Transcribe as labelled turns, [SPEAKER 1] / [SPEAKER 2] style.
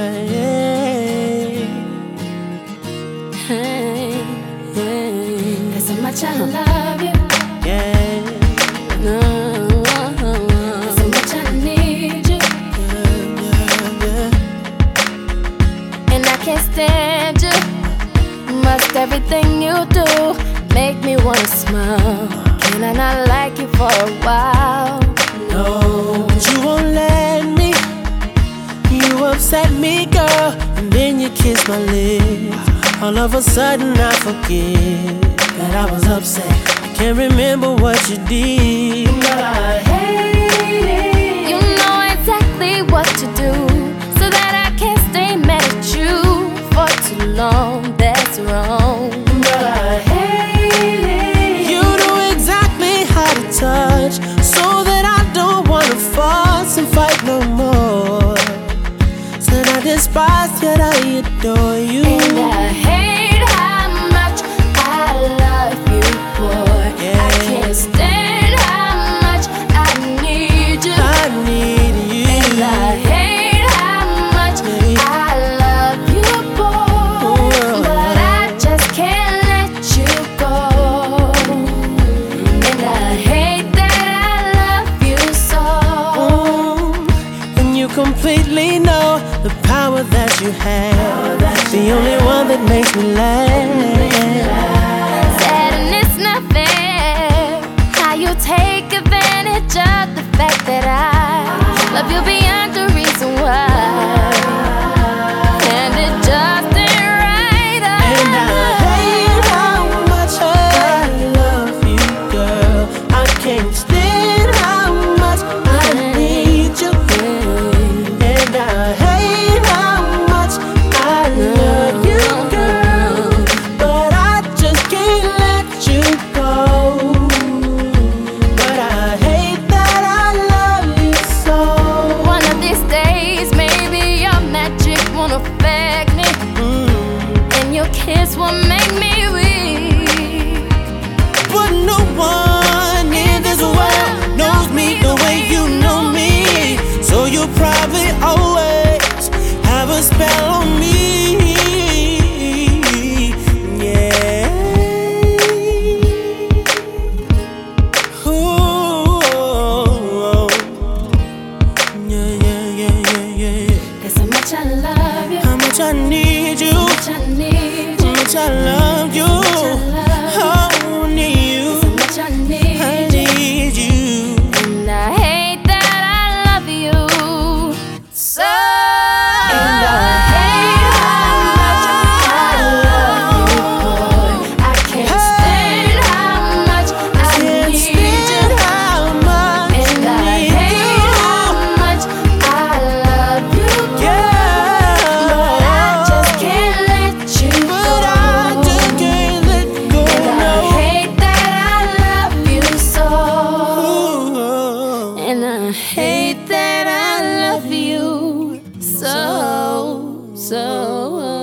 [SPEAKER 1] Hey, there's so much I love you.
[SPEAKER 2] Yeah.
[SPEAKER 1] No, there's so much I need you. And I can't stand you. Must everything you do make me wanna smile. Can I not like you for a while?
[SPEAKER 2] No, but you won't let me. You upset me, girl, and then you kiss my lips. All of a sudden I forget that I was upset. I can't remember what you did, but I hate it.
[SPEAKER 1] You know exactly what to do, so that I can't stay mad at you for too long. That's wrong,
[SPEAKER 2] but I hate it. You know exactly how to touch, so that I don't wanna fuss and fight no more. Said I despise, yet I adore you.
[SPEAKER 1] and I hate how much I love you, boy.
[SPEAKER 2] Yeah.
[SPEAKER 1] I can't stand how much I need you.
[SPEAKER 2] I need you.
[SPEAKER 1] And I hate how much I love you, boy. But I just can't let you go. And I hate that I love you so.
[SPEAKER 2] And you completely know the power that you have. The only one that makes me laugh.
[SPEAKER 1] Sad and it's not fair how you take advantage of the fact that I love you beyond the reason why. And it just ain't right.
[SPEAKER 2] And I hate how much I love you, girl. I can't stand how much I need you. And I hate how much I love you, girl. But I just can't let you go. But I hate that I love you so.
[SPEAKER 1] One of these days, maybe your magic won't affect me, and your kiss will make me weak.
[SPEAKER 2] But no one in this world knows me the way you know me. So you'll probably always have a spell on me. Yeah. Ooh. Yeah, yeah, yeah, yeah, yeah.
[SPEAKER 1] There's so much I love you,
[SPEAKER 2] How much I need you.
[SPEAKER 1] so much I need
[SPEAKER 2] How
[SPEAKER 1] you,
[SPEAKER 2] much I love you. Oh, need you.
[SPEAKER 1] so much I
[SPEAKER 2] I
[SPEAKER 1] need you.
[SPEAKER 2] need you.
[SPEAKER 1] And I hate that I love you so. And I hate how much I love you, boy. I can't stand how much I
[SPEAKER 2] Can't
[SPEAKER 1] need
[SPEAKER 2] stand
[SPEAKER 1] you.
[SPEAKER 2] how much
[SPEAKER 1] And I
[SPEAKER 2] I need
[SPEAKER 1] hate how much I love you,
[SPEAKER 2] Yeah.
[SPEAKER 1] but I just can't let you
[SPEAKER 2] But
[SPEAKER 1] go.
[SPEAKER 2] I just can't let go.
[SPEAKER 1] And I hate that I love you so.
[SPEAKER 2] No.
[SPEAKER 1] And I hate that I love you so.